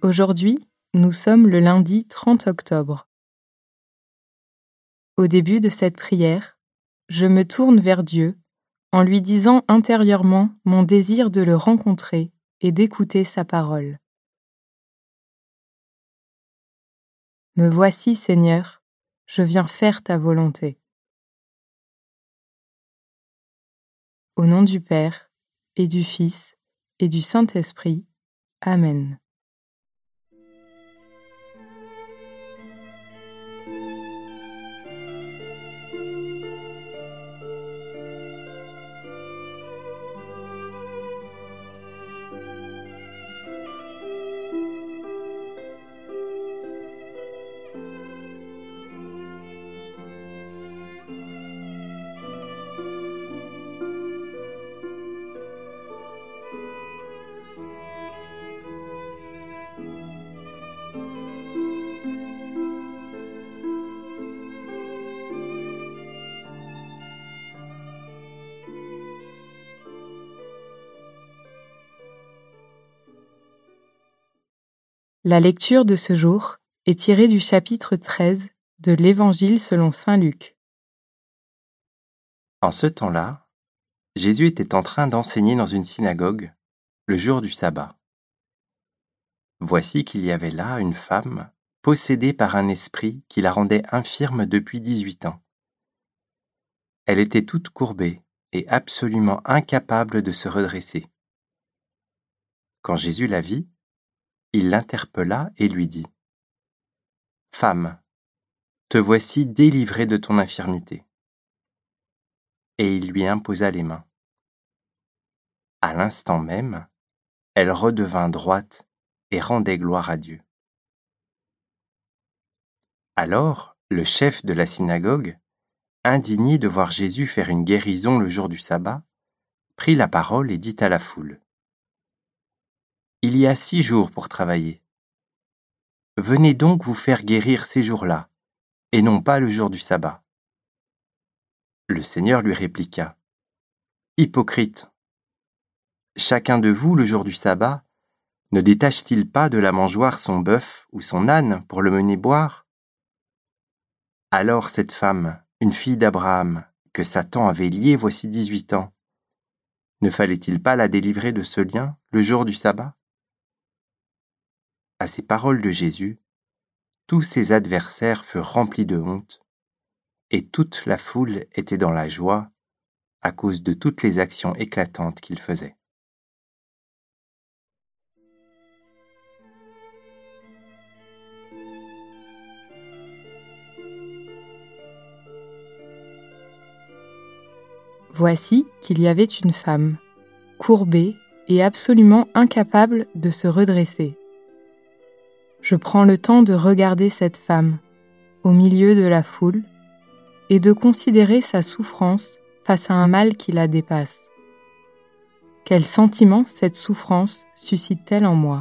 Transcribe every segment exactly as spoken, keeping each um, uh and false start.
Aujourd'hui, nous sommes le lundi trente octobre. Au début de cette prière, je me tourne vers Dieu en lui disant intérieurement mon désir de le rencontrer et d'écouter sa parole. Me voici, Seigneur, je viens faire ta volonté. Au nom du Père, et du Fils, et du Saint-Esprit. Amen. La lecture de ce jour est tirée du chapitre treize de l'Évangile selon saint Luc. En ce temps-là, Jésus était en train d'enseigner dans une synagogue le jour du sabbat. Voici qu'il y avait là une femme possédée par un esprit qui la rendait infirme depuis dix-huit ans. Elle était toute courbée et absolument incapable de se redresser. Quand Jésus la vit, il l'interpella et lui dit : « Femme, te voici délivrée de ton infirmité. » Et il lui imposa les mains. À l'instant même, elle redevint droite et rendait gloire à Dieu. Alors, le chef de la synagogue, indigné de voir Jésus faire une guérison le jour du sabbat, prit la parole et dit à la foule : « Il y a six jours pour travailler. Venez donc vous faire guérir ces jours-là, et non pas le jour du sabbat. » Le Seigneur lui répliqua : « Hypocrite, chacun de vous, le jour du sabbat, ne détache-t-il pas de la mangeoire son bœuf ou son âne pour le mener boire ? Alors cette femme, une fille d'Abraham, que Satan avait liée voici dix-huit ans, ne fallait-il pas la délivrer de ce lien le jour du sabbat ? » À ces paroles de Jésus, tous ses adversaires furent remplis de honte, et toute la foule était dans la joie à cause de toutes les actions éclatantes qu'il faisait. Voici qu'il y avait une femme, courbée et absolument incapable de se redresser. Je prends le temps de regarder cette femme, au milieu de la foule, et de considérer sa souffrance face à un mal qui la dépasse. Quel sentiment cette souffrance suscite-t-elle en moi ?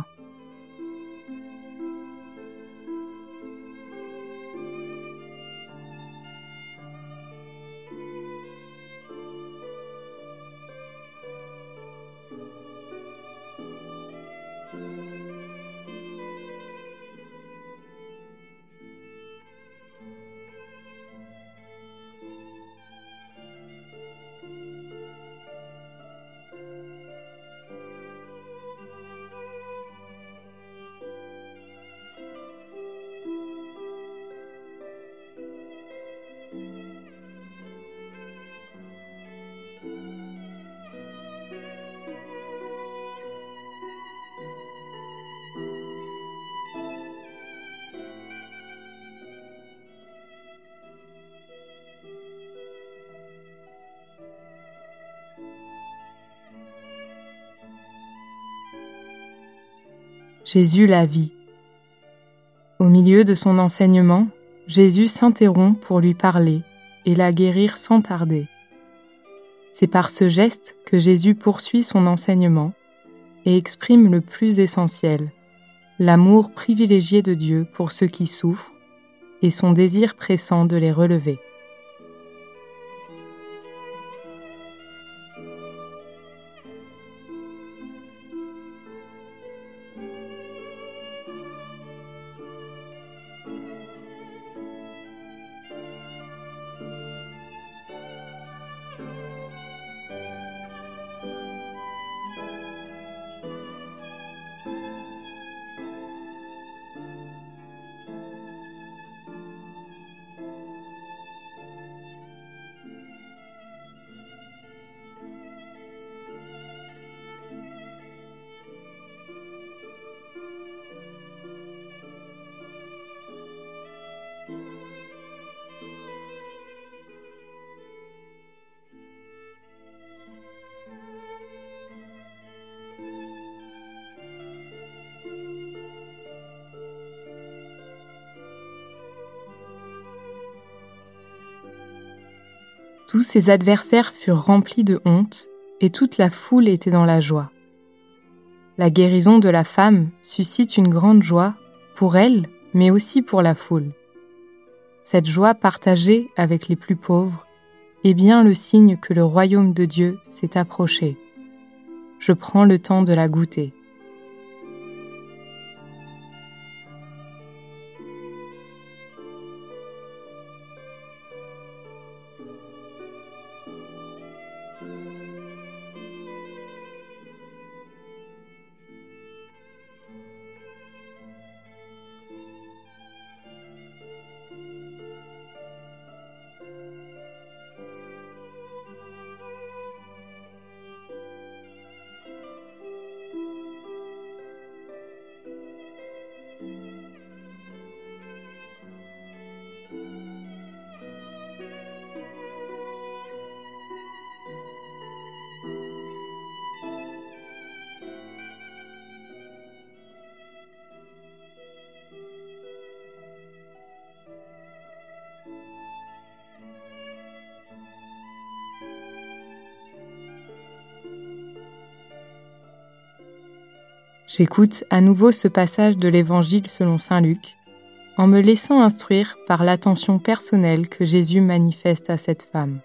Jésus la vit. Au milieu de son enseignement, Jésus s'interrompt pour lui parler et la guérir sans tarder. C'est par ce geste que Jésus poursuit son enseignement et exprime le plus essentiel, l'amour privilégié de Dieu pour ceux qui souffrent et son désir pressant de les relever. Tous ses adversaires furent remplis de honte, et toute la foule était dans la joie. La guérison de la femme suscite une grande joie pour elle, mais aussi pour la foule. Cette joie partagée avec les plus pauvres est bien le signe que le royaume de Dieu s'est approché. Je prends le temps de la goûter. J'écoute à nouveau ce passage de l'Évangile selon saint Luc, en me laissant instruire par l'attention personnelle que Jésus manifeste à cette femme.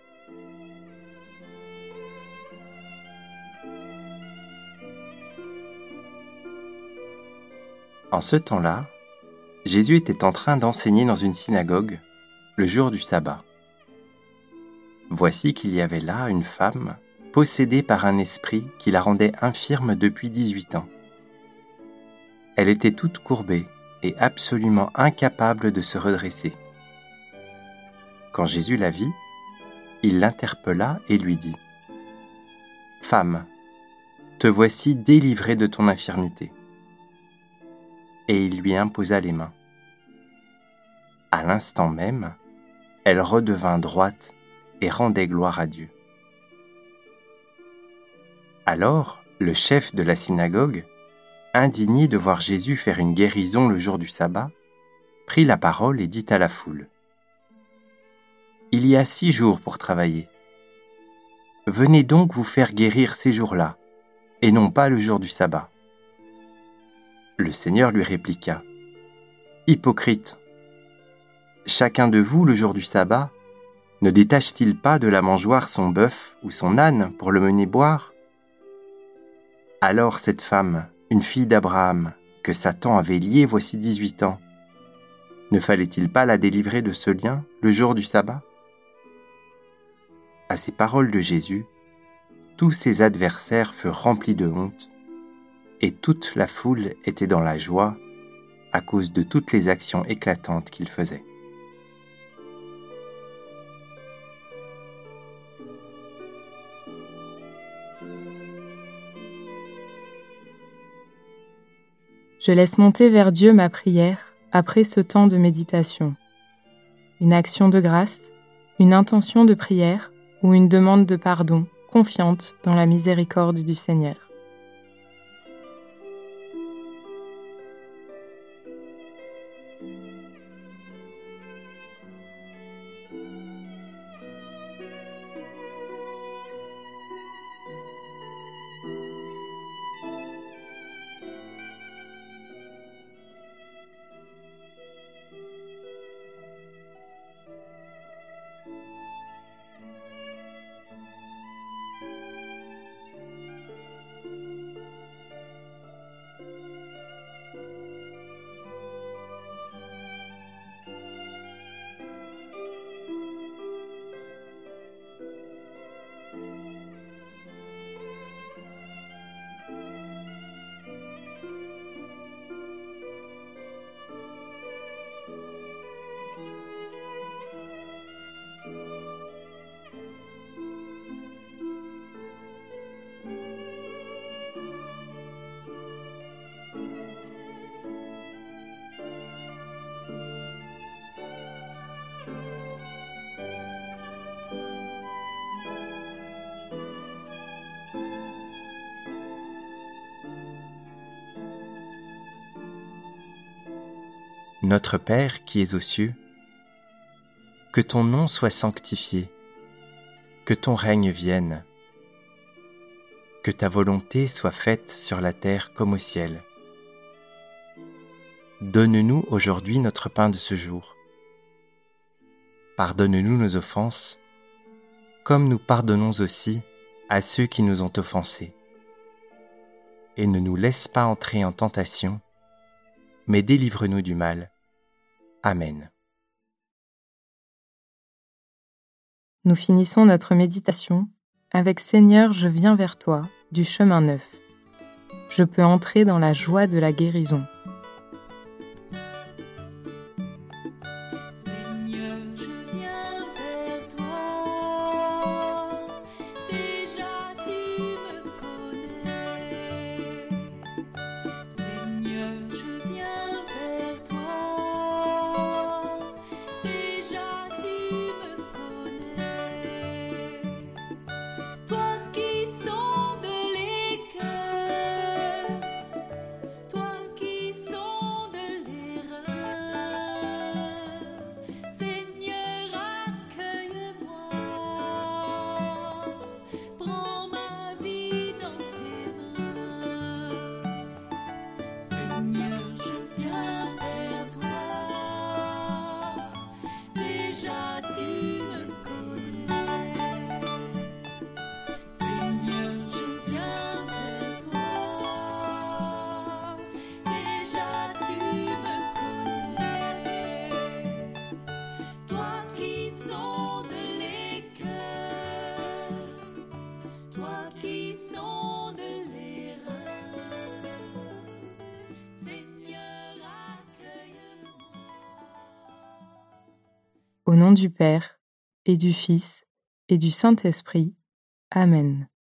En ce temps-là, Jésus était en train d'enseigner dans une synagogue le jour du sabbat. Voici qu'il y avait là une femme possédée par un esprit qui la rendait infirme depuis dix-huit ans. Elle était toute courbée et absolument incapable de se redresser. Quand Jésus la vit, il l'interpella et lui dit : « Femme, te voici délivrée de ton infirmité. » Et il lui imposa les mains. À l'instant même, elle redevint droite et rendait gloire à Dieu. Alors, le chef de la synagogue, indigné de voir Jésus faire une guérison le jour du sabbat, prit la parole et dit à la foule : « Il y a six jours pour travailler. Venez donc vous faire guérir ces jours-là, et non pas le jour du sabbat. » Le Seigneur lui répliqua : « Hypocrite, chacun de vous, le jour du sabbat, ne détache-t-il pas de la mangeoire son bœuf ou son âne pour le mener boire ? Alors cette femme, une fille d'Abraham, que Satan avait liée voici dix-huit ans, ne fallait-il pas la délivrer de ce lien le jour du sabbat ?» À ces paroles de Jésus, tous ses adversaires furent remplis de honte, et toute la foule était dans la joie à cause de toutes les actions éclatantes qu'il faisait. Je laisse monter vers Dieu ma prière après ce temps de méditation. Une action de grâce, une intention de prière ou une demande de pardon confiante dans la miséricorde du Seigneur. Notre Père qui es aux cieux, que ton nom soit sanctifié, Que ton règne vienne. Que ta volonté soit faite sur la terre comme au ciel. Donne-nous aujourd'hui notre pain de ce jour. Pardonne-nous nos offenses, comme nous pardonnons aussi à ceux qui nous ont offensés. Et ne nous laisse pas entrer en tentation, mais délivre-nous du mal. Amen. Nous finissons notre méditation avec Seigneur, je viens vers toi, du chemin neuf. Je peux entrer dans la joie de la guérison. Seigneur, je viens vers toi, déjà tu me connais. Seigneur, je viens vers toi, déjà tu me connais. Toi qui sondes les cœurs, toi qui sondes les reins, Seigneur, accueille-moi, prends ma vie dans tes mains. Seigneur, je viens vers toi, déjà tu me connais. Seigneur, je viens vers toi, déjà tu me connais. Toi qui sondes les cœurs, toi qui sondes les reins, Seigneur, accueille-moi. Au nom du Père, et du Fils, et du Saint-Esprit. Amen.